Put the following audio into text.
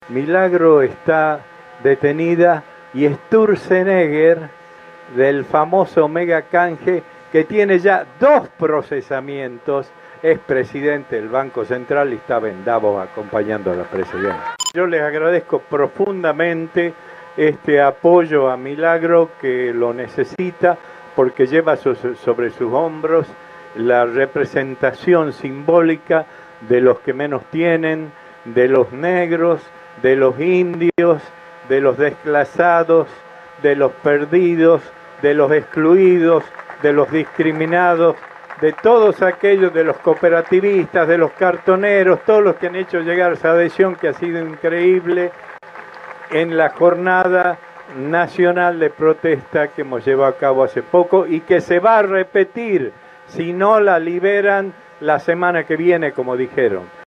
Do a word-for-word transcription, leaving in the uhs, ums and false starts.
Milagro está detenida y Sturzenegger, del famoso Omega Canje, que tiene ya dos procesamientos, es presidente del Banco Central y estaba en Davos acompañando a la presidenta. Yo les agradezco profundamente este apoyo a Milagro, que lo necesita porque lleva sobre sus hombros la representación simbólica de los que menos tienen, de los negros, de los indios, de los desclasados, de los perdidos, de los excluidos, de los discriminados, de todos aquellos, de los cooperativistas, de los cartoneros, todos los que han hecho llegar esa adhesión que ha sido increíble en la jornada nacional de protesta que hemos llevado a cabo hace poco y que se va a repetir si no la liberan la semana que viene, como dijeron.